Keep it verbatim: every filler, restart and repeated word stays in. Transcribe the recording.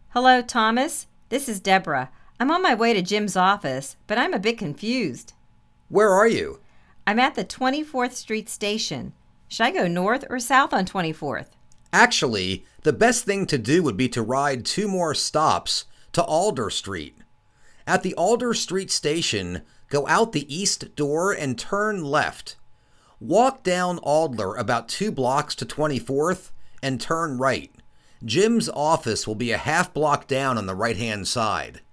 Hello, Thomas. This is Deborah. I'm on my way to Jim's office, but I'm a bit confused. Where are you? I'm at the twenty-fourth Street station. Should I go north or south on twenty-fourth? Actually, the best thing to do would be to ride two more stops to Alder Street. At the Alder Street station, go out the east door and turn left. Walk down Alder about two blocks to twenty-fourth and turn right. Jim's office will be a half block down on the right-hand side.